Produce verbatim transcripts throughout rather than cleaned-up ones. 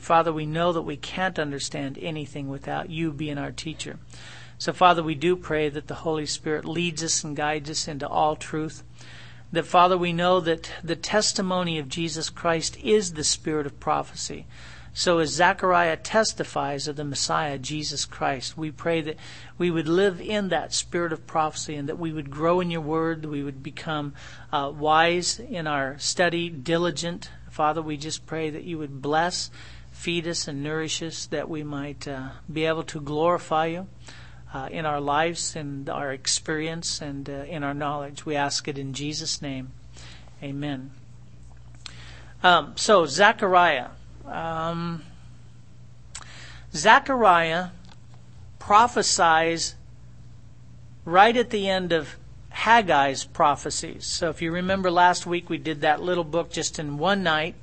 Father, we know that we can't understand anything without you being our teacher. So, Father, we do pray that the Holy Spirit leads us and guides us into all truth. That, Father, we know that the testimony of Jesus Christ is the spirit of prophecy. So as Zechariah testifies of the Messiah, Jesus Christ, we pray that we would live in that spirit of prophecy and that we would grow in your word, that we would become uh, wise in our study, diligent. Father, we just pray that you would bless, feed us, and nourish us, that we might uh, be able to glorify you uh, in our lives and our experience and uh, in our knowledge. We ask it in Jesus' name. Amen. Um, so, Zechariah. Um, Zechariah prophesies right at the end of Haggai's prophecies. So if you remember last week, we did that little book just in one night.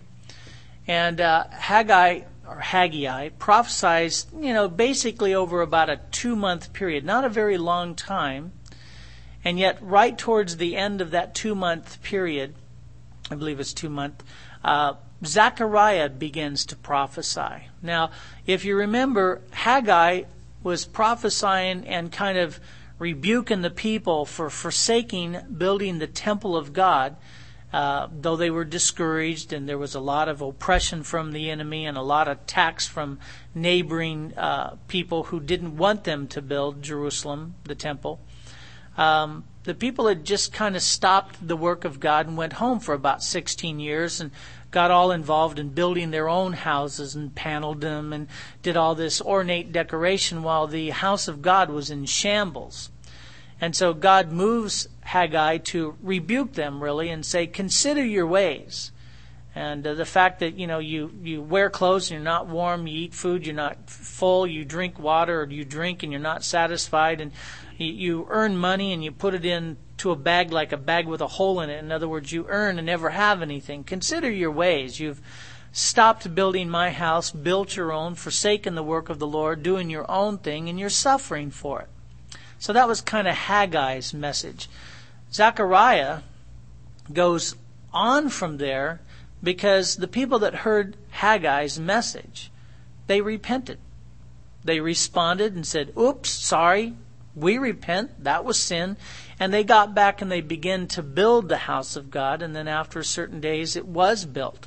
And uh, Haggai, or Haggai, prophesies, you know, basically over about a two-month period. Not a very long time. And yet right towards the end of that two-month period, I believe it's two-month, uh, Zechariah begins to prophesy. Now, if you remember, Haggai was prophesying and kind of rebuking the people for forsaking building the temple of God, uh, though they were discouraged and there was a lot of oppression from the enemy and a lot of attacks from neighboring uh, people who didn't want them to build Jerusalem, the temple. Um, the people had just kind of stopped the work of God and went home for about sixteen years and got all involved in building their own houses and paneled them and did all this ornate decoration while the house of God was in shambles. And so God moves Haggai to rebuke them, really, and say, consider your ways. And uh, the fact that, you know, you, you wear clothes and you're not warm, you eat food, you're not full, you drink water, or you drink and you're not satisfied, and you, you earn money and you put it in to a bag like a bag with a hole in it. In other words, you earn and never have anything. Consider your ways. You've stopped building my house, built your own, forsaken the work of the Lord, doing your own thing, and you're suffering for it. So that was kind of Haggai's message. Zechariah goes on from there because the people that heard Haggai's message, they repented. They responded and said, oops, sorry, we repent, that was sin. And they got back and they began to build the house of God. And then after certain days, it was built.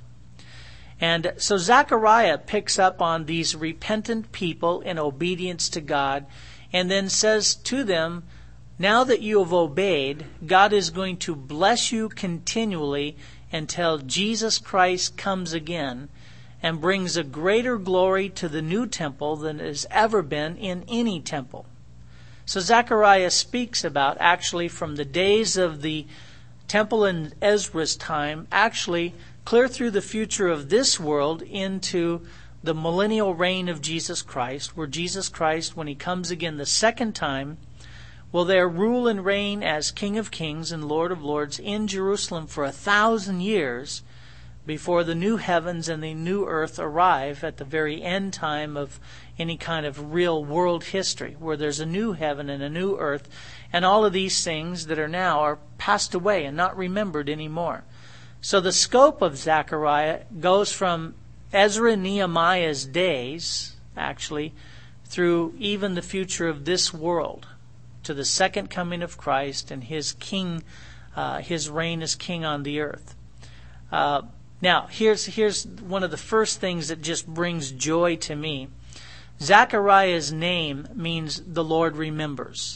And so Zechariah picks up on these repentant people in obedience to God and then says to them, now that you have obeyed, God is going to bless you continually until Jesus Christ comes again and brings a greater glory to the new temple than has ever been in any temple. So Zechariah speaks about, actually from the days of the temple in Ezra's time, actually clear through the future of this world into the millennial reign of Jesus Christ, where Jesus Christ, when he comes again the second time, will there rule and reign as King of Kings and Lord of Lords in Jerusalem for a thousand years before the new heavens and the new earth arrive at the very end time of any kind of real world history, where there's a new heaven and a new earth, and all of these things that are now are passed away and not remembered anymore. So the scope of Zechariah goes from Ezra and Nehemiah's days, actually, through even the future of this world, to the second coming of Christ and his king, uh, his reign as king on the earth. Uh, now, here's here's one of the first things that just brings joy to me. Zechariah's name means the Lord remembers.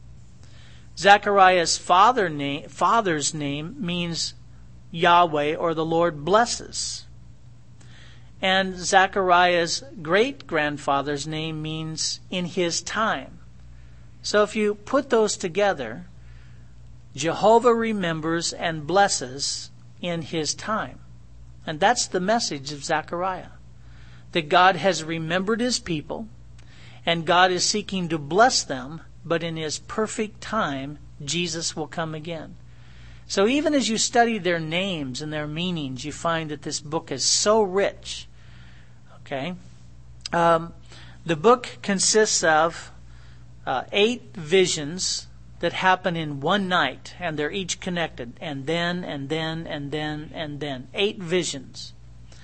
Zechariah's father name, father's name means Yahweh, or the Lord blesses. And Zechariah's great-grandfather's name means in his time. So if you put those together, Jehovah remembers and blesses in his time. And that's the message of Zechariah. That God has remembered his people, and God is seeking to bless them, but in his perfect time, Jesus will come again. So even as you study their names and their meanings, you find that this book is so rich. Okay? Um, the book consists of uh, eight visions that happen in one night, and they're each connected. And then, and then, and then, and then. Eight visions.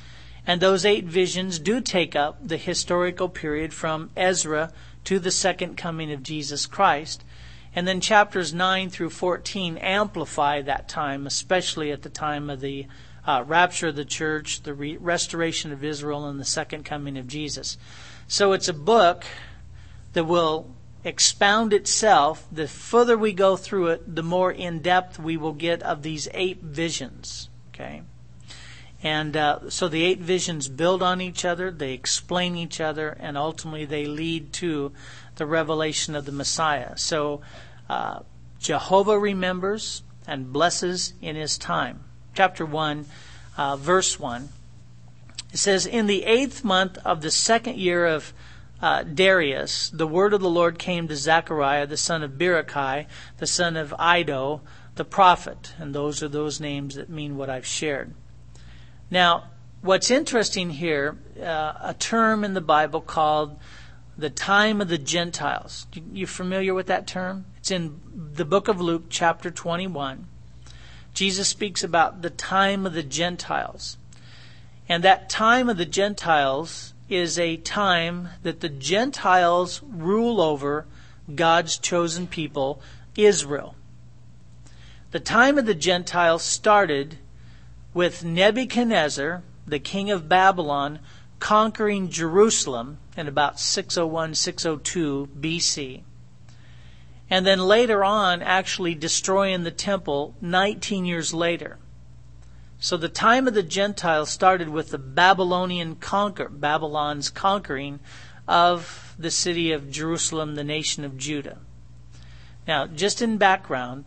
And those eight visions do take up the historical period from Ezra to the second coming of Jesus Christ. And then chapters nine through fourteen amplify that time, especially at the time of the uh, rapture of the church, the re- restoration of Israel, and the second coming of Jesus. So it's a book that will expound itself. The further we go through it, the more in-depth we will get of these eight visions. Okay? And uh, so the eight visions build on each other, they explain each other, and ultimately they lead to the revelation of the Messiah. So uh, Jehovah remembers and blesses in His time. Chapter one, uh, verse one. It says, "In the eighth month of the second year of uh, Darius, the word of the Lord came to Zechariah, the son of Berechiah, the son of Iddo, the prophet." And those are those names that mean what I've shared. Now, what's interesting here, uh, a term in the Bible called the time of the Gentiles. You familiar with that term? It's in the book of Luke, chapter twenty-one. Jesus speaks about the time of the Gentiles. And that time of the Gentiles is a time that the Gentiles rule over God's chosen people, Israel. The time of the Gentiles started with Nebuchadnezzar, the king of Babylon, conquering Jerusalem in about six oh one, six oh two B C. And then later on actually destroying the temple nineteen years later. So the time of the Gentiles started with the Babylonian conquer, Babylon's conquering of the city of Jerusalem, the nation of Judah. Now, just in background,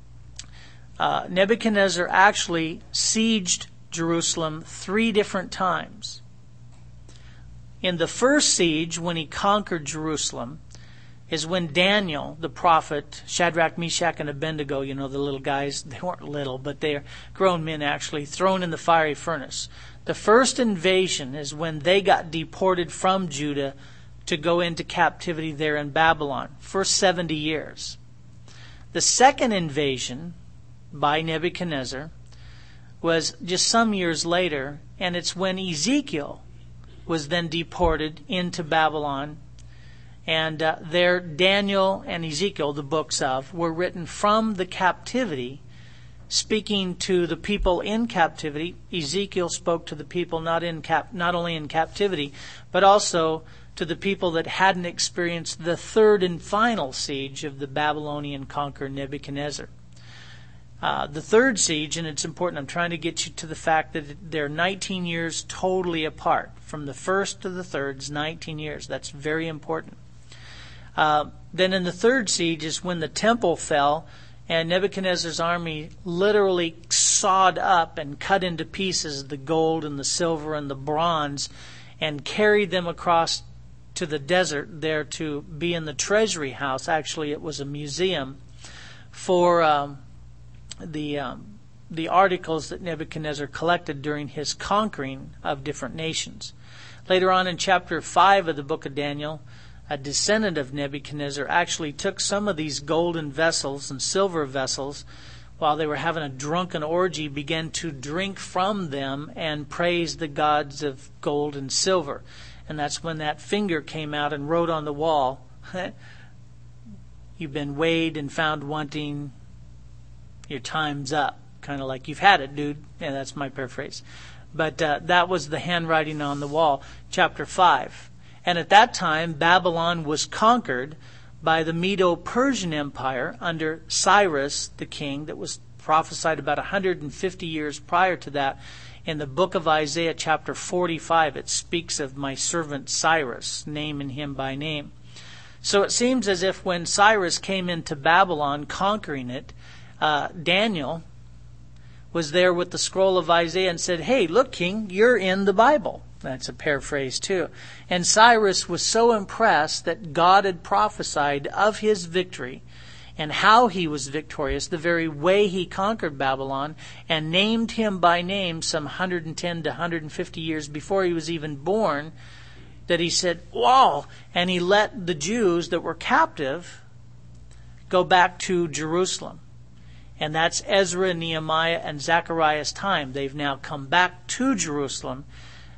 Uh, Nebuchadnezzar actually sieged Jerusalem three different times. In the first siege, when he conquered Jerusalem, is when Daniel, the prophet, Shadrach, Meshach, and Abednego, you know, the little guys, they weren't little, but they're grown men actually, thrown in the fiery furnace. The first invasion is when they got deported from Judah to go into captivity there in Babylon for seventy years. The second invasion by Nebuchadnezzar was just some years later, and it's when Ezekiel was then deported into Babylon. And uh, there Daniel and Ezekiel, the books of, were written from the captivity, speaking to the people in captivity. Ezekiel spoke to the people not in cap, not only in captivity, but also to the people that hadn't experienced the third and final siege of the Babylonian conqueror Nebuchadnezzar. Uh, the third siege, and it's important, I'm trying to get you to the fact that they're nineteen years totally apart. From the first to the third is nineteen years. That's very important. Uh, then in the third siege is when the temple fell, and Nebuchadnezzar's army literally sawed up and cut into pieces the gold and the silver and the bronze and carried them across to the desert there to be in the treasury house. Actually, it was a museum for Um, the um, the articles that Nebuchadnezzar collected during his conquering of different nations. Later on in chapter five of the book of Daniel, a descendant of Nebuchadnezzar actually took some of these golden vessels and silver vessels while they were having a drunken orgy, began to drink from them and praise the gods of gold and silver. And that's when that finger came out and wrote on the wall, "You've been weighed and found wanting. Your time's up." Kind of like, "You've had it, dude." Yeah, that's my paraphrase. But uh, that was the handwriting on the wall, chapter five. And at that time, Babylon was conquered by the Medo-Persian Empire under Cyrus the king, that was prophesied about one hundred fifty years prior to that. In the book of Isaiah, chapter forty-five, it speaks of my servant Cyrus, naming him by name. So it seems as if when Cyrus came into Babylon, conquering it, Uh, Daniel was there with the scroll of Isaiah and said, "Hey, look, king, you're in the Bible." That's a paraphrase too. And Cyrus was so impressed that God had prophesied of his victory and how he was victorious, the very way he conquered Babylon, and named him by name some one hundred ten to one hundred fifty years before he was even born, that he said, "Wow!" And he let the Jews that were captive go back to Jerusalem. And that's Ezra, Nehemiah, and Zechariah's time. They've now come back to Jerusalem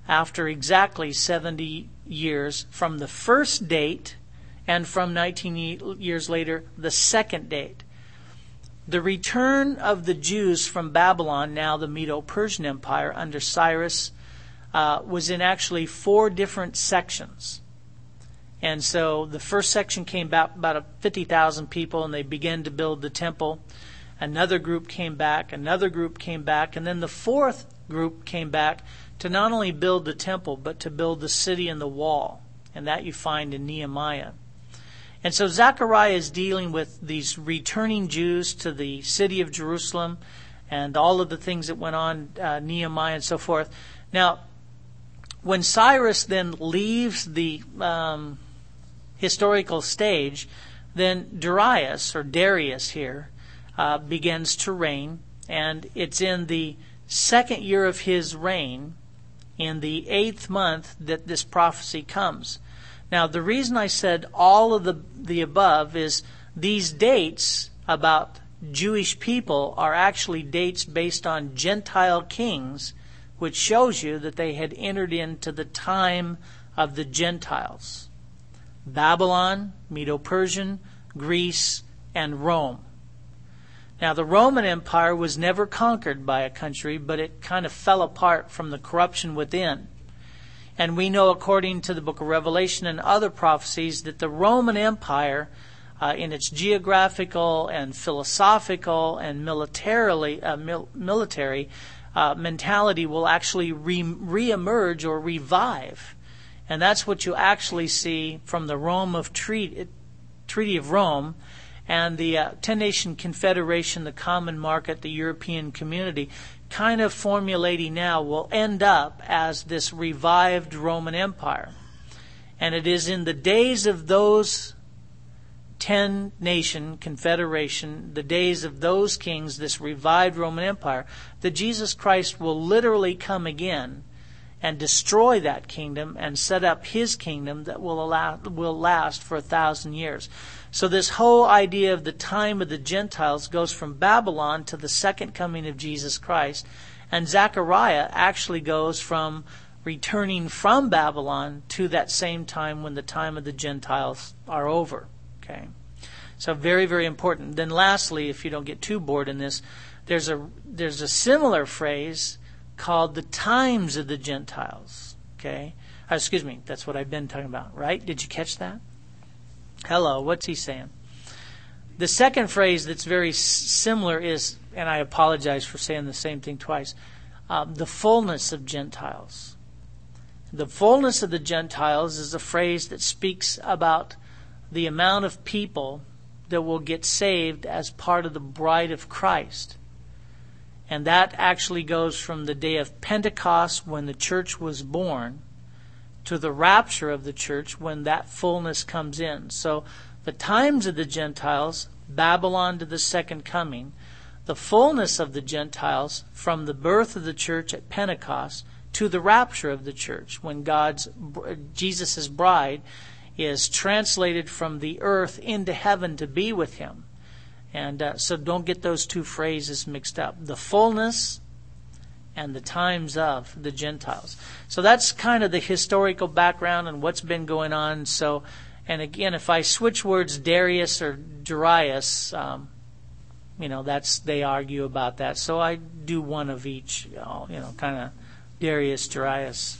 after exactly seventy years from the first date, and from nineteen years later, the second date. The return of the Jews from Babylon, now the Medo-Persian Empire under Cyrus, uh, was in actually four different sections. And so the first section came back about fifty thousand people, and they began to build the temple. Another group came back, another group came back, and then the fourth group came back to not only build the temple, but to build the city and the wall. And that you find in Nehemiah. And so Zechariah is dealing with these returning Jews to the city of Jerusalem and all of the things that went on, uh, Nehemiah and so forth. Now, when Cyrus then leaves the um, historical stage, then Darius, or Darius here, uh, begins to reign. And it's in the second year of his reign, in the eighth month, that this prophecy comes. Now, the reason I said all of the, the above is these dates about Jewish people are actually dates based on Gentile kings, which shows you that they had entered into the time of the Gentiles. Babylon, Medo-Persian, Greece, and Rome. Now, the Roman Empire was never conquered by a country, but it kind of fell apart from the corruption within. And we know, according to the book of Revelation and other prophecies, that the Roman Empire, uh, in its geographical and philosophical and militarily uh, mil- military uh, mentality, will actually re- re-emerge or revive. And that's what you actually see from the Rome of Treaty, Treaty of Rome and the uh, ten-nation confederation, the common market, the European community, kind of formulating now will end up as this revived Roman Empire. And it is in the days of those ten-nation confederation, the days of those kings, this revived Roman Empire, that Jesus Christ will literally come again and destroy that kingdom and set up his kingdom that will allow, will last for a thousand years. So this whole idea of the time of the Gentiles goes from Babylon to the second coming of Jesus Christ. And Zechariah actually goes from returning from Babylon to that same time when the time of the Gentiles are over. Okay, so very, very important. Then lastly, if you don't get too bored in this, there's a there's a similar phrase called the times of the Gentiles. Okay, uh, excuse me, that's what I've been talking about, right? Did you catch that? Hello, what's he saying? The second phrase that's very s- similar is, and I apologize for saying the same thing twice, um, the fullness of Gentiles. The fullness of the Gentiles is a phrase that speaks about the amount of people that will get saved as part of the bride of Christ. And that actually goes from the day of Pentecost, when the church was born, to the rapture of the church when that fullness comes in. So the times of the Gentiles, Babylon to the second coming, the fullness of the Gentiles from the birth of the church at Pentecost to the rapture of the church, when God's Jesus' bride is translated from the earth into heaven to be with him. And uh, so don't get those two phrases mixed up. The fullness and the times of the Gentiles. So that's kind of the historical background and what's been going on. So, and again, if I switch words, Darius or Darius, um, you know, that's they argue about that. So I do one of each, you know, you know kind of Darius, Darius.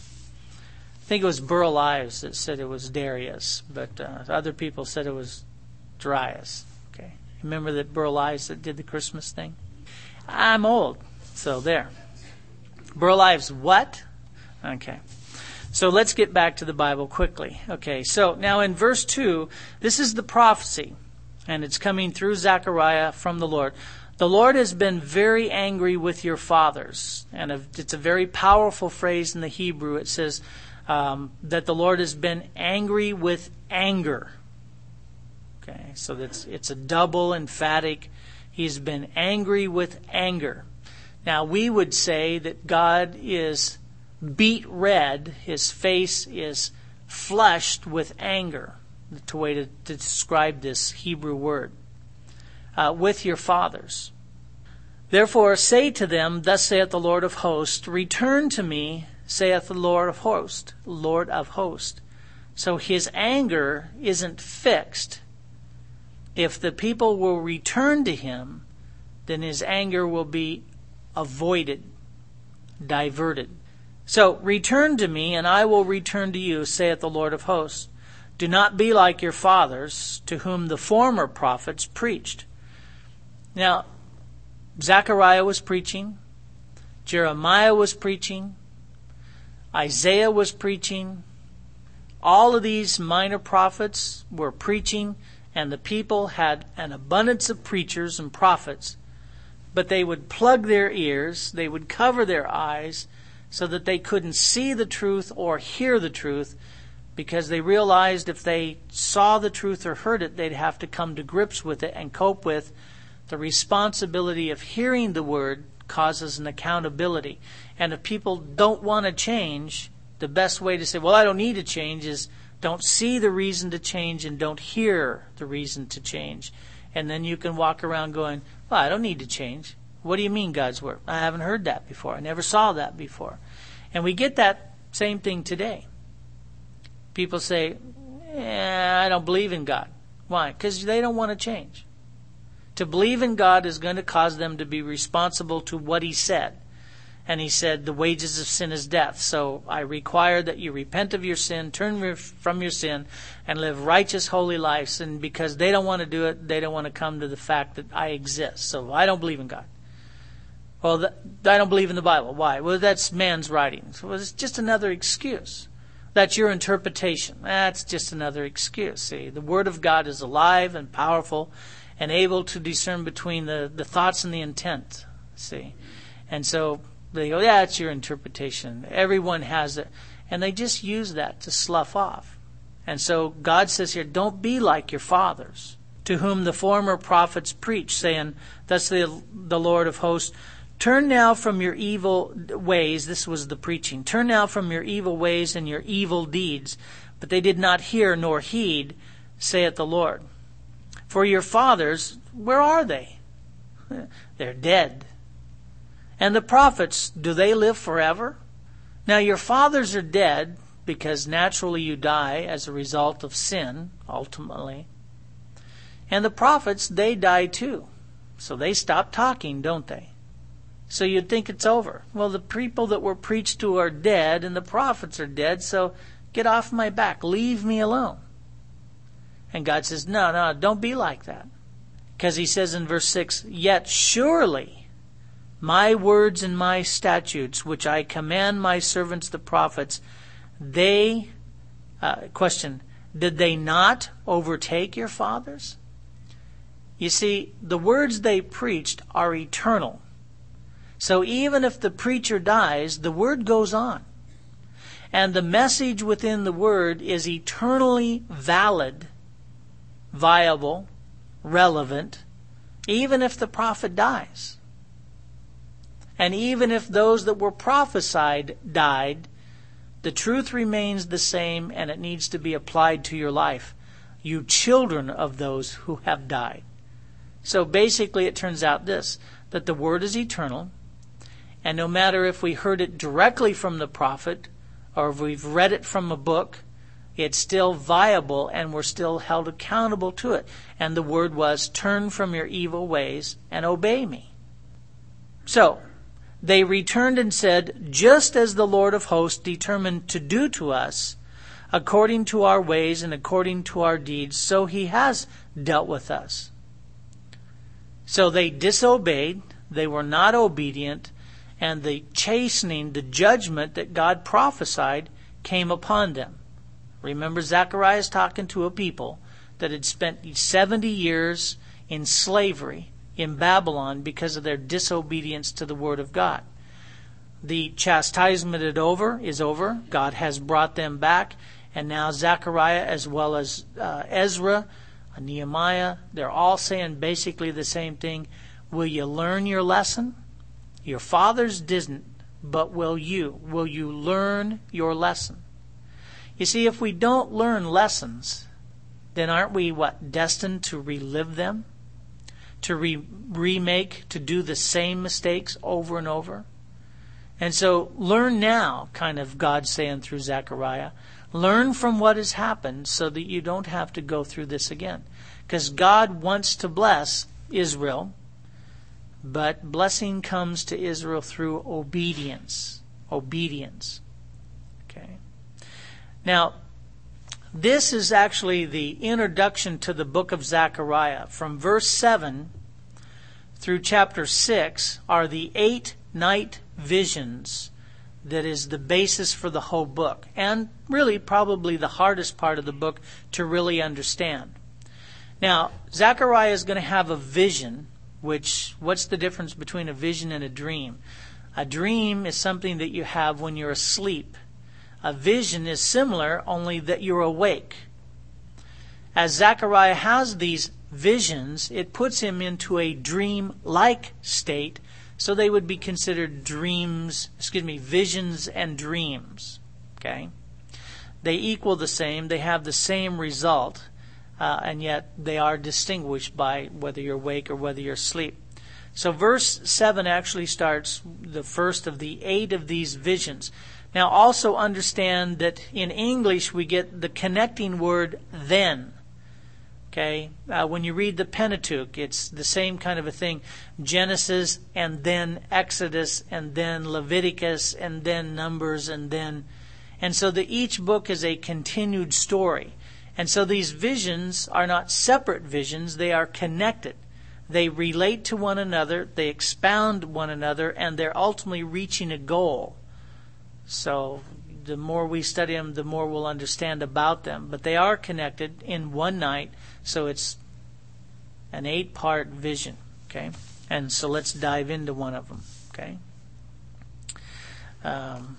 I think it was Burl Ives that said it was Darius, but uh, other people said it was Darius. Okay, remember that Burl Ives that did the Christmas thing? I'm old, so there. Burl Ives, what? Okay. So let's get back to the Bible quickly. Okay, so now in verse two, this is the prophecy, and it's coming through Zechariah from the Lord. The Lord has been very angry with your fathers. And it's a very powerful phrase in the Hebrew. It says um, that the Lord has been angry with anger. Okay, so that's it's a double emphatic. He's been angry with anger. Now, we would say that God is beet red. His face is flushed with anger. The way to, to describe this Hebrew word. Uh, with your fathers. Therefore say to them, thus saith the Lord of hosts, return to me, saith the Lord of hosts, Lord of hosts. So his anger isn't fixed. If the people will return to him, then his anger will be avoided, diverted. So, return to me, and I will return to you, saith the Lord of hosts. Do not be like your fathers, to whom the former prophets preached. Now, Zechariah was preaching, Jeremiah was preaching, Isaiah was preaching. All of these minor prophets were preaching, and the people had an abundance of preachers and prophets. But they would plug their ears, they would cover their eyes, so that they couldn't see the truth or hear the truth, because they realized if they saw the truth or heard it, they'd have to come to grips with it and cope with the responsibility of hearing the word causes an accountability. And if people don't want to change, the best way to say, well, I don't need to change, is don't see the reason to change and don't hear the reason to change. And then you can walk around going, well, I don't need to change. What do you mean God's word? I haven't heard that before. I never saw that before. And we get that same thing today. People say, eh, I don't believe in God. Why? Because they don't want to change. To believe in God is going to cause them to be responsible to what He said. And He said, the wages of sin is death. So I require that you repent of your sin, turn from your sin, and live righteous, holy lives. And because they don't want to do it, they don't want to come to the fact that I exist. So I don't believe in God. Well, th- I don't believe in the Bible. Why? Well, that's man's writings. Well, it's just another excuse. That's your interpretation. That's just another excuse. See, the Word of God is alive and powerful and able to discern between the, the thoughts and the intent. See? And so they go, yeah, it's your interpretation. Everyone has it. And they just use that to slough off. And so God says here, don't be like your fathers, to whom the former prophets preached, saying, thus the, the Lord of hosts, turn now from your evil ways. This was the preaching. Turn now from your evil ways and your evil deeds. But they did not hear nor heed, saith the Lord. For your fathers, where are they? They're dead. And the prophets, do they live forever? Now your fathers are dead because naturally you die as a result of sin, ultimately. And the prophets, they die too. So they stop talking, don't they? So you'd think it's over. Well, the people that were preached to are dead and the prophets are dead, so get off my back. Leave me alone. And God says, no, no, don't be like that. Because He says in verse six, yet surely my words and my statutes, which I command my servants the prophets, they, uh, question, did they not overtake your fathers? You see, the words they preached are eternal. So even if the preacher dies, the word goes on. And the message within the word is eternally valid, viable, relevant, even if the prophet dies. And even if those that were prophesied died, the truth remains the same and it needs to be applied to your life. You children of those who have died. So basically it turns out this, that the word is eternal. And no matter if we heard it directly from the prophet or if we've read it from a book, it's still viable and we're still held accountable to it. And the word was, turn from your evil ways and obey me. So, they returned and said, just as the Lord of hosts determined to do to us, according to our ways and according to our deeds, so He has dealt with us. So they disobeyed, they were not obedient, and the chastening, the judgment that God prophesied came upon them. Remember, Zechariah is talking to a people that had spent seventy years in slavery in Babylon because of their disobedience to the Word of God. The chastisement is over, is over. God has brought them back. And now Zechariah, as well as uh, Ezra, Nehemiah, they're all saying basically the same thing. Will you learn your lesson? Your fathers didn't, but will you? Will you learn your lesson? You see, if we don't learn lessons, then aren't we, what, destined to relive them? To re- remake, to do the same mistakes over and over? And so learn now, kind of God saying through Zechariah, learn from what has happened so that you don't have to go through this again. Because God wants to bless Israel, but blessing comes to Israel through obedience. Obedience. Okay. Now, this is actually the introduction to the book of Zechariah. From verse seven through chapter six are the eight night visions that is the basis for the whole book. And really probably the hardest part of the book to really understand. Now, Zechariah is going to have a vision, which, what's the difference between a vision and a dream? A dream is something that you have when you're asleep. A vision is similar, only that you're awake. As Zechariah has these visions, it puts him into a dream-like state, so they would be considered dreams, excuse me, visions and dreams. Okay? They equal the same, they have the same result, uh, and yet they are distinguished by whether you're awake or whether you're asleep. So verse seven actually starts the first of the eight of these visions. Now also understand that in English we get the connecting word then. Okay, uh, when you read the Pentateuch, it's the same kind of a thing. Genesis and then Exodus and then Leviticus and then Numbers and then... And so the, each book is a continued story. And so these visions are not separate visions, they are connected. They relate to one another, they expound one another, and they're ultimately reaching a goal. So the more we study them, the more we'll understand about them. But they are connected in one night, so it's an eight-part vision. Okay, and so let's dive into one of them. Okay. Um,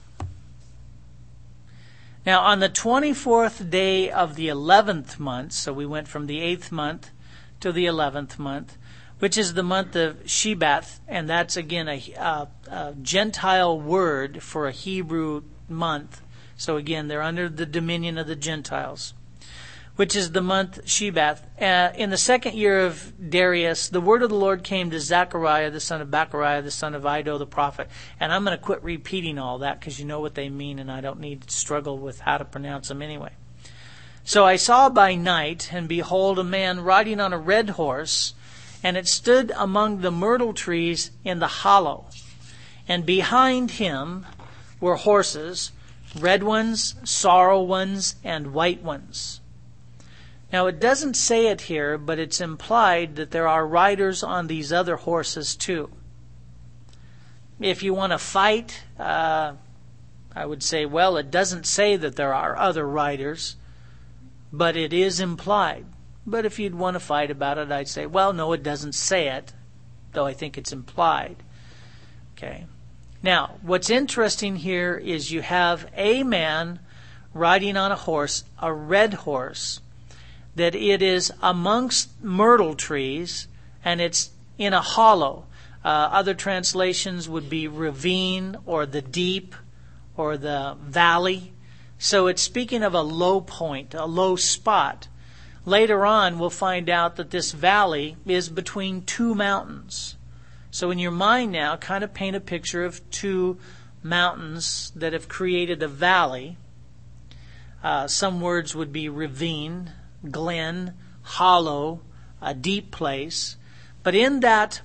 now, on the twenty-fourth day of the eleventh month, so we went from the eighth month to the eleventh month, which is the month of Shebath, and that's again a, a, a Gentile word for a Hebrew month. So again, they're under the dominion of the Gentiles, which is the month Shebath. Uh, in the second year of Darius, the word of the Lord came to Zechariah, the son of Bachariah, the son of Iddo the prophet. And I'm going to quit repeating all that because you know what they mean, and I don't need to struggle with how to pronounce them anyway. So I saw by night, and behold, a man riding on a red horse, and it stood among the myrtle trees in the hollow. And behind him were horses, red ones, sorrel ones, and white ones. Now it doesn't say it here, but it's implied that there are riders on these other horses too. If you want to fight, uh, I would say, well, it doesn't say that there are other riders, but it is implied. But if you'd want to fight about it, I'd say, well, no, it doesn't say it, though I think it's implied. Okay. Now, what's interesting here is you have a man riding on a horse, a red horse, that it is amongst myrtle trees, and it's in a hollow. Uh, other translations would be ravine, or the deep, or the valley. So it's speaking of a low point, a low spot. Later on, we'll find out that this valley is between two mountains. So in your mind now, kind of paint a picture of two mountains that have created a valley. Uh, some words would be ravine, glen, hollow, a deep place. But in that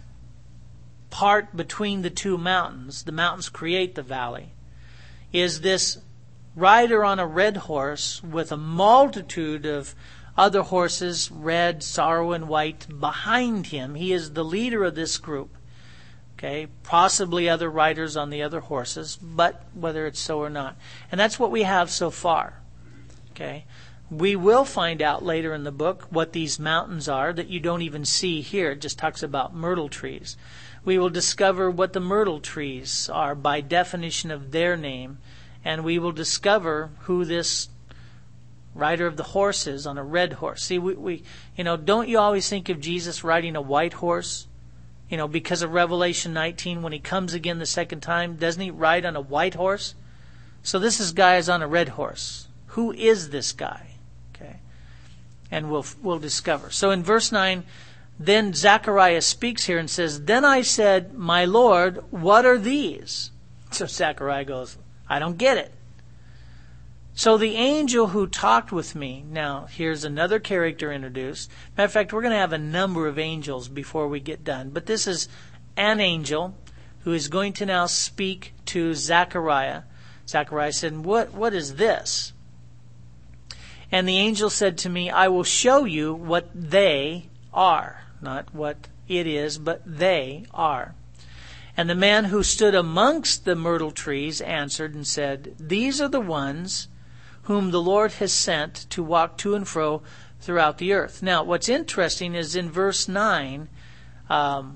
part between the two mountains, the mountains create the valley, is this rider on a red horse with a multitude of other horses, red, sorrow, and white, behind him. He is the leader of this group. Okay, possibly other riders on the other horses, but whether it's so or not. And that's what we have so far. Okay, we will find out later in the book what these mountains are that you don't even see here. It just talks about myrtle trees. We will discover what the myrtle trees are by definition of their name. And we will discover who this rider of the horse is on a red horse. See, we, we, you know, don't you always think of Jesus riding a white horse? You know, because of Revelation nineteen, when he comes again the second time, doesn't he ride on a white horse? So this is guy is on a red horse. Who is this guy? Okay, and we'll we'll discover. So in verse nine, then Zechariah speaks here and says, "Then I said, my Lord, what are these?" So Zechariah goes, I don't get it. So the angel who talked with me, now here's another character introduced. Matter of fact, we're going to have a number of angels before we get done. But this is an angel who is going to now speak to Zechariah. Zechariah said, what, what is this? And the angel said to me, I will show you what they are. Not what it is, but they are. And the man who stood amongst the myrtle trees answered and said, these are the ones whom the Lord has sent to walk to and fro throughout the earth. Now, what's interesting is in verse nine, um,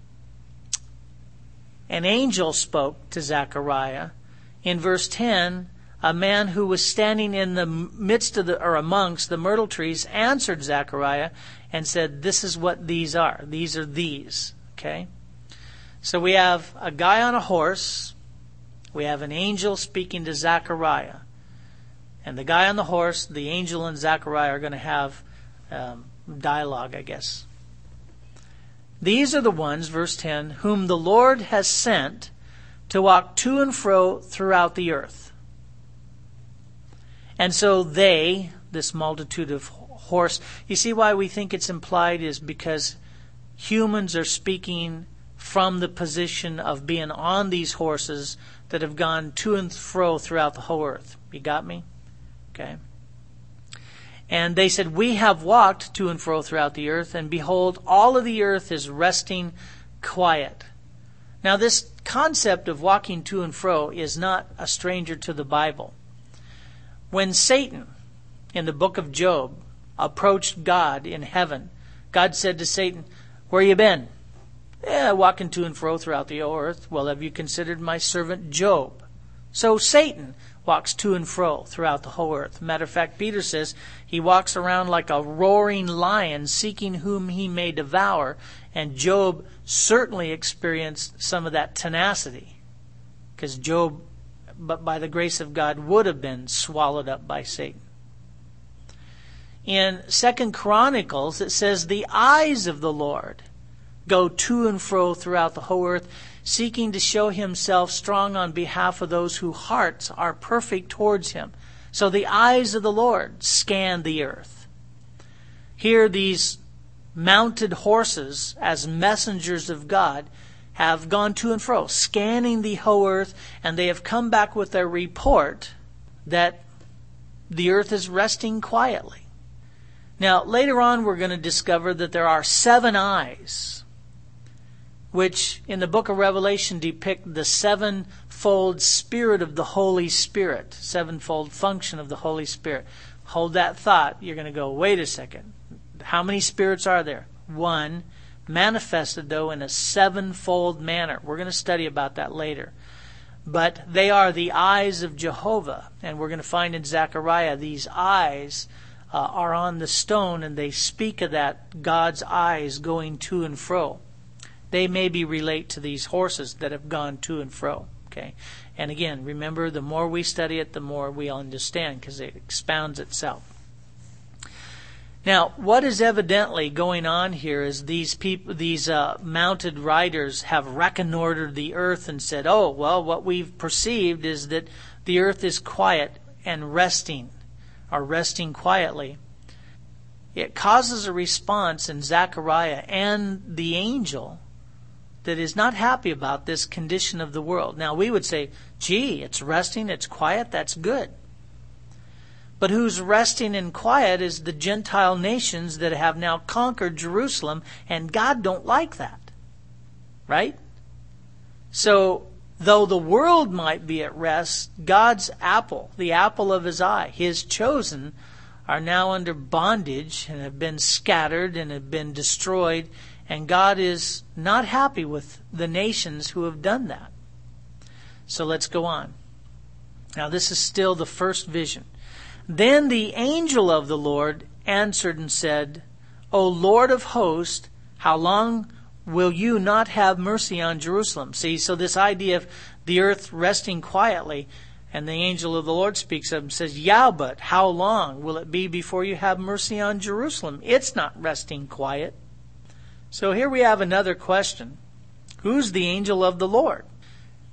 an angel spoke to Zechariah. In verse ten, a man who was standing in the midst of the, or amongst the myrtle trees answered Zechariah and said, this is what these are. These are these. Okay? So we have a guy on a horse. We have an angel speaking to Zechariah. And the guy on the horse, the angel and Zechariah are going to have um, dialogue, I guess. These are the ones, verse ten, whom the Lord has sent to walk to and fro throughout the earth. And so they, this multitude of horse, you see why we think it's implied is because humans are speaking from the position of being on these horses that have gone to and fro throughout the whole earth. You got me? Okay. And they said, we have walked to and fro throughout the earth, and behold, all of the earth is resting quiet. Now, this concept of walking to and fro is not a stranger to the Bible. When Satan, in the book of Job, approached God in heaven, God said to Satan, where you been? Yeah, walking to and fro throughout the earth. Well, have you considered my servant Job? So Satan walks to and fro throughout the whole earth. Matter of fact, Peter says he walks around like a roaring lion seeking whom he may devour. And Job certainly experienced some of that tenacity. Because Job, but by the grace of God, would have been swallowed up by Satan. In Second Chronicles, it says, the eyes of the Lord go to and fro throughout the whole earth, seeking to show himself strong on behalf of those whose hearts are perfect towards him. So the eyes of the Lord scan the earth. Here these mounted horses, as messengers of God, have gone to and fro, scanning the whole earth, and they have come back with a report that the earth is resting quietly. Now, later on we're going to discover that there are seven eyes, which in the book of Revelation depict the sevenfold spirit of the Holy Spirit, sevenfold function of the Holy Spirit. Hold that thought. You're going to go, wait a second. How many spirits are there? One, manifested though in a sevenfold manner. We're going to study about that later. But they are the eyes of Jehovah. And we're going to find in Zechariah these eyes uh, are on the stone, and they speak of that, God's eyes going to and fro. They maybe relate to these horses that have gone to and fro. Okay, and again, remember, the more we study it, the more we understand, because it expounds itself. Now, what is evidently going on here is these people, these uh, mounted riders, have reconnoitered the earth and said, "Oh, well, what we've perceived is that the earth is quiet and resting, or resting quietly." It causes a response in Zechariah and the angel that is not happy about this condition of the world. Now, we would say, gee, it's resting, it's quiet, that's good. But who's resting and quiet is the Gentile nations that have now conquered Jerusalem, and God don't like that. Right? So, though the world might be at rest, God's apple, the apple of his eye, his chosen, are now under bondage and have been scattered and have been destroyed. And God is not happy with the nations who have done that. So let's go on. Now this is still the first vision. Then the angel of the Lord answered and said, O Lord of hosts, how long will you not have mercy on Jerusalem? See, so this idea of the earth resting quietly, and the angel of the Lord speaks of and says, yeah, but how long will it be before you have mercy on Jerusalem? It's not resting quiet. So here we have another question. Who's the angel of the Lord?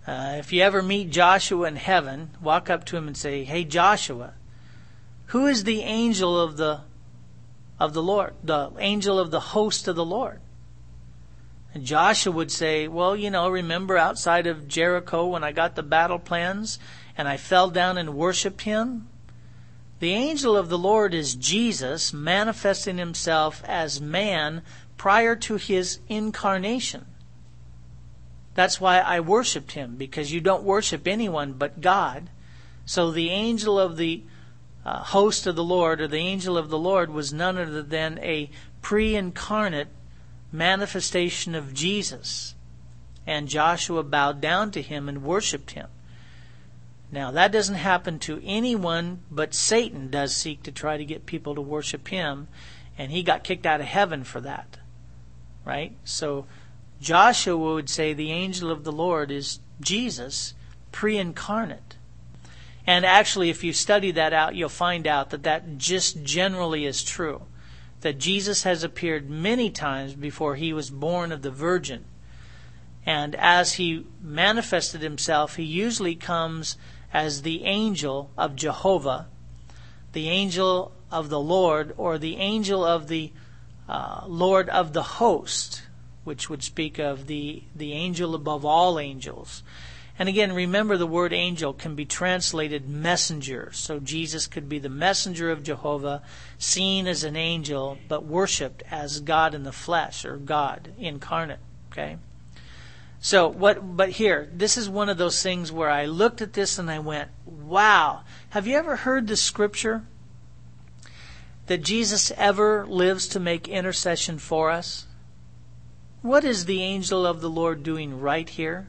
Uh, if you ever meet Joshua in heaven, walk up to him and say, "Hey Joshua, who is the angel of the of the Lord, the angel of the host of the Lord?" And Joshua would say, "Well, you know, remember outside of Jericho when I got the battle plans and I fell down and worshipped him? The angel of the Lord is Jesus manifesting himself as man prior to his incarnation. That's why I worshipped him, because you don't worship anyone but God. So the angel of the uh, host of the Lord, or the angel of the Lord, was none other than a pre-incarnate manifestation of Jesus. And Joshua bowed down to him and worshipped him. Now, that doesn't happen to anyone, but Satan does seek to try to get people to worship him, and he got kicked out of heaven for that. Right? So Joshua would say the angel of the Lord is Jesus, pre-incarnate. And actually, if you study that out, you'll find out that that just generally is true. That Jesus has appeared many times before he was born of the Virgin. And as he manifested himself, he usually comes as the angel of Jehovah, the angel of the Lord, or the angel of the uh, Lord of the host, which would speak of the, the angel above all angels. And again, remember the word angel can be translated messenger. So Jesus could be the messenger of Jehovah, seen as an angel, but worshipped as God in the flesh, or God incarnate. Okay? So what, but here, this is one of those things where I looked at this and I went, wow. Have you ever heard the scripture that Jesus ever lives to make intercession for us? What is the angel of the Lord doing right here?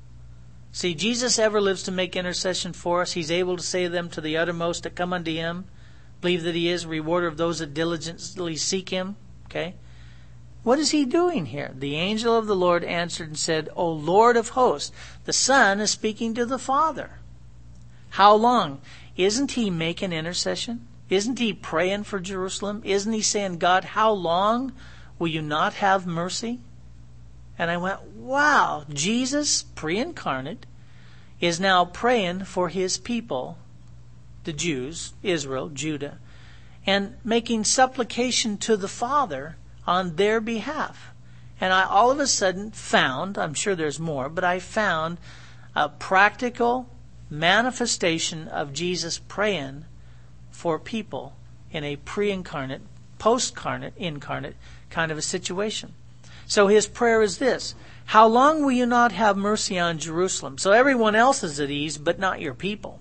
See, Jesus ever lives to make intercession for us. He's able to save them to the uttermost that come unto him. Believe that he is a rewarder of those that diligently seek him. Okay? What is he doing here? The angel of the Lord answered and said, "O Lord of hosts," the Son is speaking to the Father. How long? Isn't he making intercession? Isn't he praying for Jerusalem? Isn't he saying, "God, how long will you not have mercy?" And I went, wow, Jesus, pre-incarnate, is now praying for his people, the Jews, Israel, Judah, and making supplication to the Father on their behalf. And I all of a sudden found, I'm sure there's more, but I found a practical manifestation of Jesus praying for people in a pre-incarnate, post-incarnate, incarnate kind of a situation. So his prayer is this: how long will you not have mercy on Jerusalem? So everyone else is at ease, but not your people.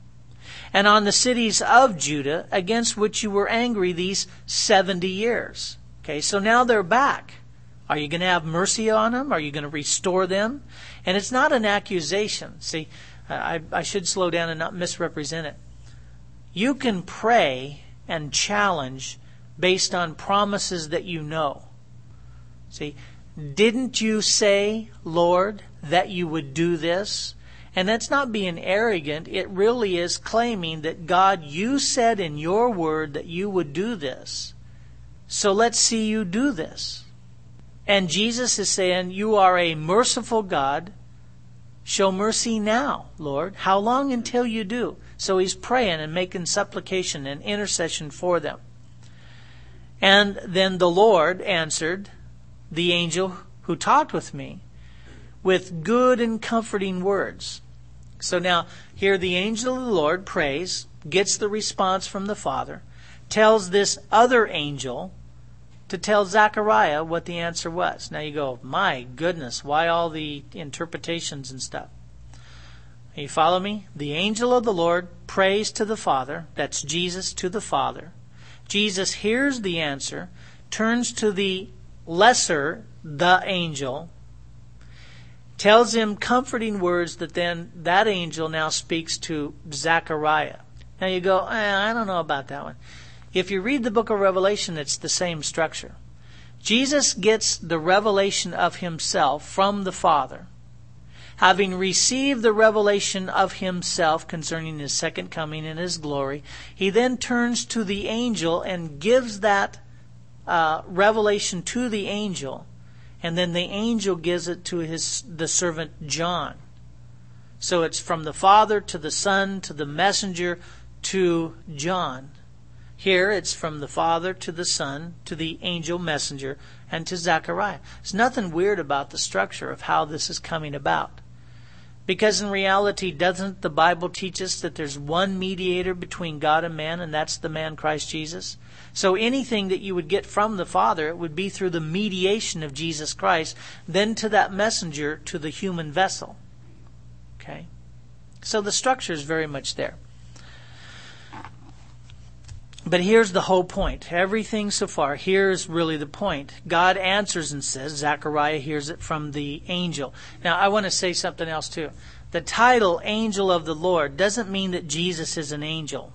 And on the cities of Judah, against which you were angry these seventy years. Okay, so now they're back. Are you going to have mercy on them? Are you going to restore them? And it's not an accusation. See, I, I should slow down and not misrepresent it. You can pray and challenge based on promises that you know. See, didn't you say, Lord, that you would do this? And that's not being arrogant. It really is claiming that, God, you said in your word that you would do this. So let's see you do this. And Jesus is saying, you are a merciful God. Show mercy now, Lord. How long until you do? So he's praying and making supplication and intercession for them. And then the Lord answered the angel who talked with me with good and comforting words. So now, here the angel of the Lord prays, gets the response from the Father, tells this other angel to tell Zechariah what the answer was. Now you go, my goodness, why all the interpretations and stuff? You follow me? The angel of the Lord prays to the Father. That's Jesus to the Father. Jesus hears the answer, turns to the lesser, the angel, tells him comforting words that then that angel now speaks to Zechariah. Now you go, eh, I don't know about that one. If you read the book of Revelation, it's the same structure. Jesus gets the revelation of himself from the Father. Having received the revelation of himself concerning his second coming and his glory, he then turns to the angel and gives that uh, revelation to the angel. And then the angel gives it to his the servant John. So it's from the Father to the Son to the messenger to John. Here it's from the Father to the Son to the angel messenger and to Zechariah. There's nothing weird about the structure of how this is coming about. Because in reality, doesn't the Bible teach us that there's one mediator between God and man, and that's the man Christ Jesus? So anything that you would get from the Father, it would be through the mediation of Jesus Christ, then to that messenger, to the human vessel. Okay? So the structure is very much there. But here's the whole point. Everything so far, here's really the point. God answers and says, Zechariah hears it from the angel. Now, I want to say something else too. The title, Angel of the Lord, doesn't mean that Jesus is an angel.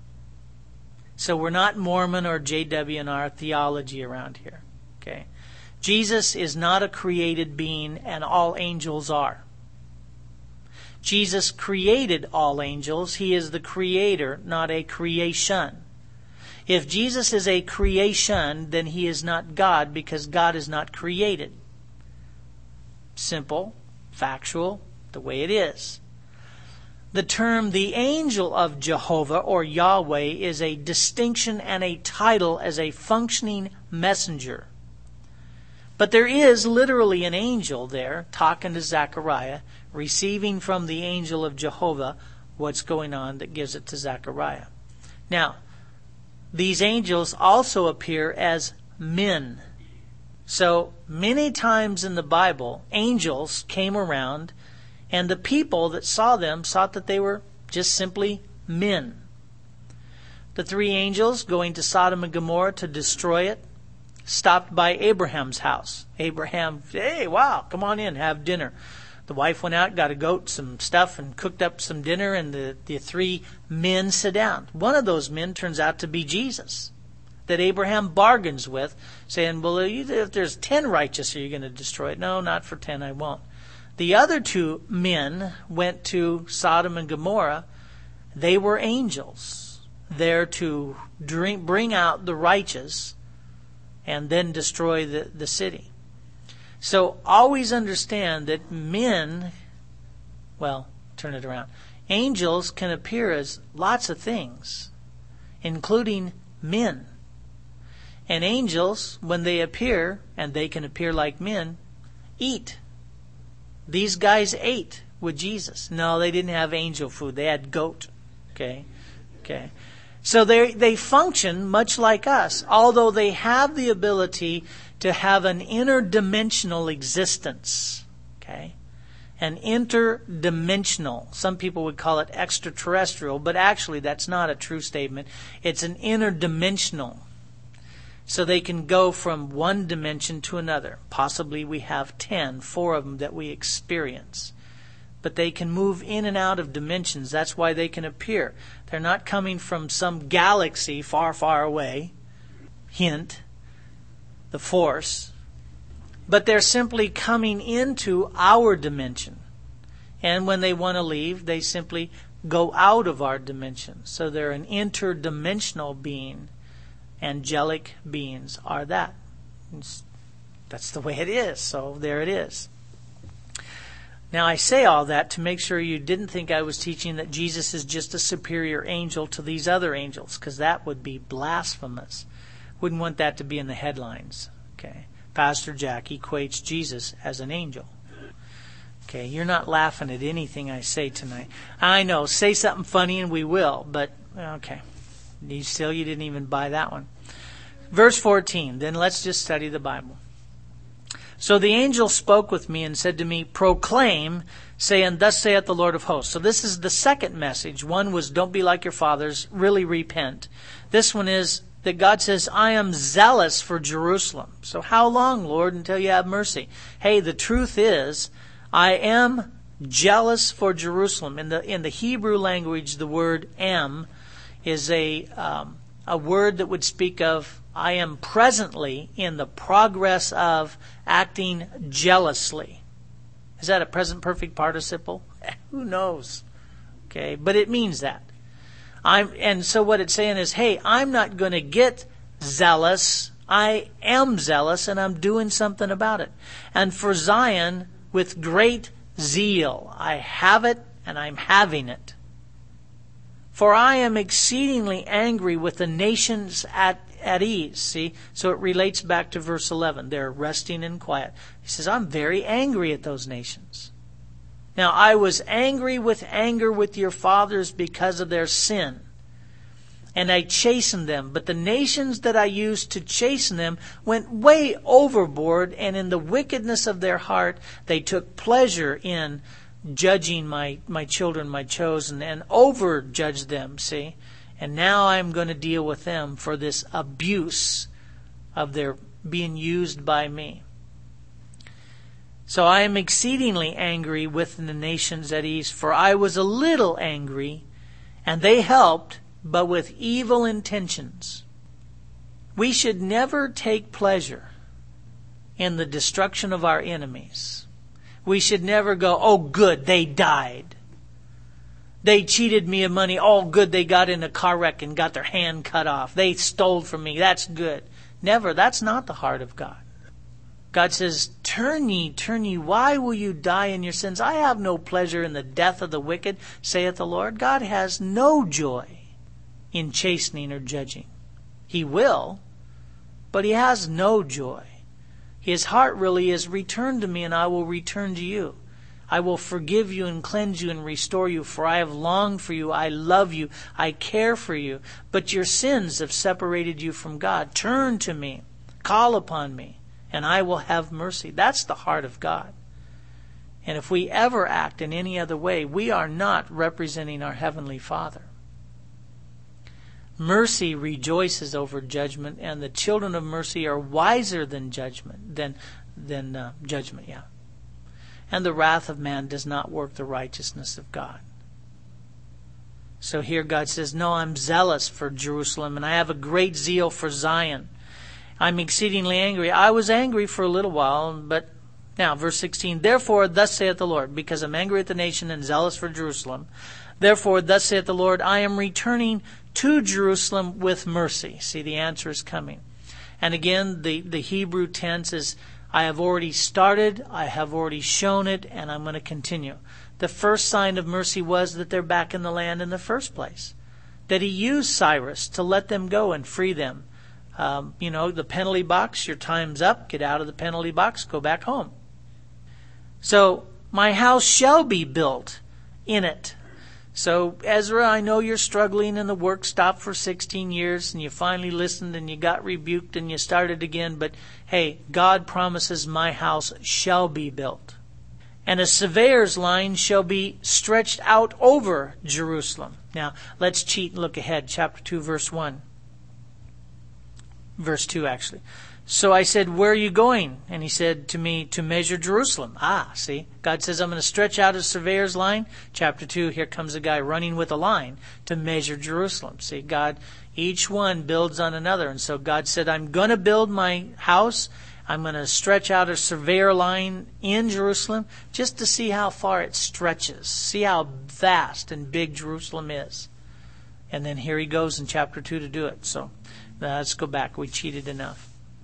So we're not Mormon or J W in our theology around here. Okay? Jesus is not a created being, and all angels are. Jesus created all angels. He is the creator, not a creation. If Jesus is a creation, then he is not God, because God is not created. Simple, factual, the way it is. The term the angel of Jehovah or Yahweh is a distinction and a title as a functioning messenger. But there is literally an angel there talking to Zechariah, receiving from the angel of Jehovah what's going on that gives it to Zechariah. Now, these angels also appear as men. So many times in the Bible, angels came around, and the people that saw them thought that they were just simply men. The three angels going to Sodom and Gomorrah to destroy it stopped by Abraham's house. Abraham, hey, wow, come on in, have dinner. The wife went out, got a goat, some stuff, and cooked up some dinner, and the, the three men sit down. One of those men turns out to be Jesus, that Abraham bargains with, saying, well, if there's ten righteous, are you going to destroy it? No, not for ten, I won't. The other two men went to Sodom and Gomorrah. They were angels, there to drink, bring out the righteous and then destroy the, the city. So always understand that men, well, turn it around. Angels can appear as lots of things, including men. And angels, when they appear, and they can appear like men, eat. These guys ate with Jesus. No, they didn't have angel food. They had goat. Okay? Okay. So they they function much like us, although they have the ability to have an interdimensional existence. Okay? An interdimensional. Some people would call it extraterrestrial, but actually that's not a true statement. It's an interdimensional. So they can go from one dimension to another. Possibly we have ten, four of them that we experience. But they can move in and out of dimensions. That's why they can appear. They're not coming from some galaxy far, far away. Hint, the Force. But they're simply coming into our dimension. And when they want to leave, they simply go out of our dimension. So they're an interdimensional being. Angelic beings are that. It's, that's the way it is. So there it is. Now I say all that to make sure you didn't think I was teaching that Jesus is just a superior angel to these other angels, because that would be blasphemous. Wouldn't want that to be in the headlines. Okay, Pastor Jack equates Jesus as an angel. Okay, you're not laughing at anything I say tonight. I know, say something funny and we will, but okay. You still, you didn't even buy that one. Verse fourteen, then let's just study the Bible. So the angel spoke with me and said to me, proclaim, saying, thus saith the Lord of hosts. So this is the second message. One was, don't be like your fathers, really repent. This one is that God says, I am zealous for Jerusalem. So how long, Lord, until you have mercy? Hey, the truth is, I am jealous for Jerusalem. In the in the Hebrew language, the word am is a um, a word that would speak of, I am presently in the progress of acting jealously. Is that a present perfect participle? Who knows? Okay, but it means that. I'm, and so what it's saying is, hey, I'm not going to get zealous. I am zealous, and I'm doing something about it. And for Zion, with great zeal, I have it, and I'm having it. For I am exceedingly angry with the nations at, at ease. See? So it relates back to verse eleven. They're resting in quiet. He says, I'm very angry at those nations. Now, I was angry with anger with your fathers because of their sin, and I chastened them. But the nations that I used to chasten them went way overboard, and in the wickedness of their heart, they took pleasure in judging my, my children, my chosen, and over-judged them, see? And now I'm going to deal with them for this abuse of their being used by me. So I am exceedingly angry with the nations at ease, for I was a little angry, and they helped, but with evil intentions. We should never take pleasure in the destruction of our enemies. We should never go, oh good, they died. They cheated me of money. Oh good, they got in a car wreck and got their hand cut off. They stole from me. That's good. Never. That's not the heart of God. God says, turn ye, turn ye, why will you die in your sins? I have no pleasure in the death of the wicked, saith the Lord. God has no joy in chastening or judging. He will, but He has no joy. His heart really is, return to me and I will return to you. I will forgive you and cleanse you and restore you, for I have longed for you. I love you. I care for you. But your sins have separated you from God. Turn to me. Call upon me. And I will have mercy. That's the heart of God. And if we ever act in any other way, we are not representing our Heavenly Father. Mercy rejoices over judgment, and the children of mercy are wiser than judgment, than than uh, judgment, yeah. And the wrath of man does not work the righteousness of God. So here God says, no, I'm zealous for Jerusalem, and I have a great zeal for Zion. I'm exceedingly angry. I was angry for a little while, but now, verse sixteen, therefore, thus saith the Lord, because I'm angry at the nation and zealous for Jerusalem, therefore, thus saith the Lord, I am returning to Jerusalem with mercy. See, the answer is coming. And again, the, the Hebrew tense is, I have already started, I have already shown it, and I'm going to continue. The first sign of mercy was that they're back in the land in the first place. That He used Cyrus to let them go and free them. Um, you know, the penalty box, your time's up, get out of the penalty box, go back home. So, my house shall be built in it. So, Ezra, I know you're struggling and the work stopped for sixteen years and you finally listened and you got rebuked and you started again. But, hey, God promises my house shall be built. And a surveyor's line shall be stretched out over Jerusalem. Now, let's cheat and look ahead. Chapter two, verse one. Verse two, actually. So I said, where are you going? And he said to me, to measure Jerusalem. Ah, see? God says, I'm going to stretch out a surveyor's line. Chapter two, here comes a guy running with a line to measure Jerusalem. See, God, each one builds on another. And so God said, I'm going to build my house. I'm going to stretch out a surveyor line in Jerusalem just to see how far it stretches. See how vast and big Jerusalem is. And then here he goes in chapter two to do it. So let's go back. We cheated enough.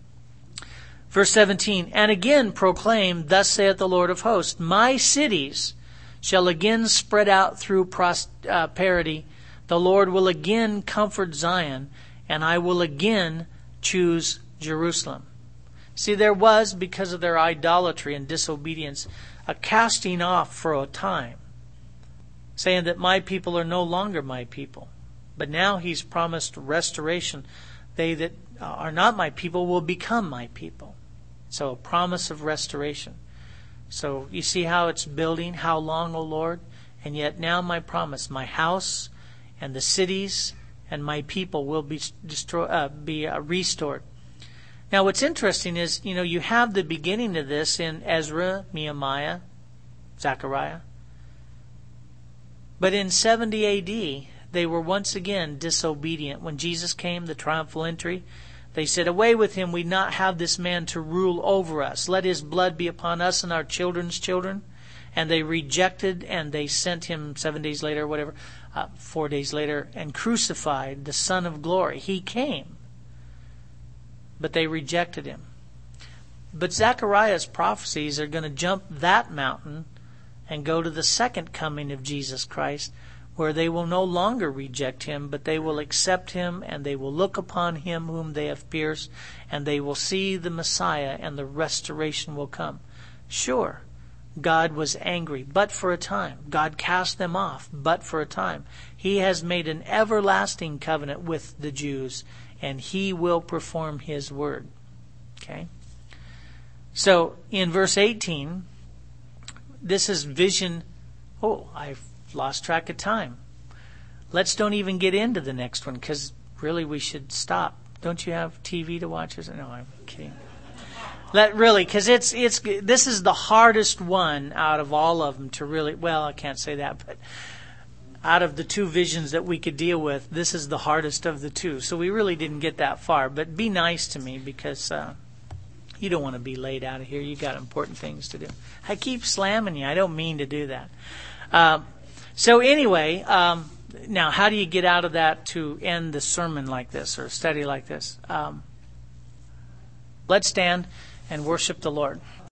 Verse seventeen, and again proclaim, thus saith the Lord of hosts, my cities shall again spread out through prosperity. The Lord will again comfort Zion, and I will again choose Jerusalem. See, there was, because of their idolatry and disobedience, a casting off for a time, saying that my people are no longer my people. But now He's promised restoration. They that are not my people will become my people. So a promise of restoration. So you see how it's building? How long, O Lord? And yet now my promise, my house and the cities and my people will be destroy, uh, be uh, restored. Now what's interesting is, you know, you have the beginning of this in Ezra, Nehemiah, Zechariah. But in seventy A D, they were once again disobedient. When Jesus came, the triumphal entry, they said, away with Him, we not have this man to rule over us. Let His blood be upon us and our children's children. And they rejected, and they sent Him seven days later, whatever, uh, four days later, and crucified the Son of Glory. He came, but they rejected Him. But Zechariah's prophecies are going to jump that mountain and go to the second coming of Jesus Christ, where they will no longer reject him, but they will accept him, and they will look upon him whom they have pierced, and they will see the Messiah, and the restoration will come. Sure, God was angry, but for a time. God cast them off, but for a time. He has made an everlasting covenant with the Jews, and he will perform his word. Okay? So, in verse eighteen, this is vision. Oh, I've lost track of time. Let's don't even get into the next one, because really we should stop. Don't you have T V to watch? No, I'm kidding. Let really, because it's it's this is the hardest one out of all of them to really. Well, I can't say that, but out of the two visions that we could deal with, this is the hardest of the two. So we really didn't get that far. But be nice to me, because uh, you don't want to be laid out of here. You got important things to do. I keep slamming you. I don't mean to do that. Uh, so anyway, um, now how do you get out of that to end the sermon like this or a study like this? Um, let's stand and worship the Lord.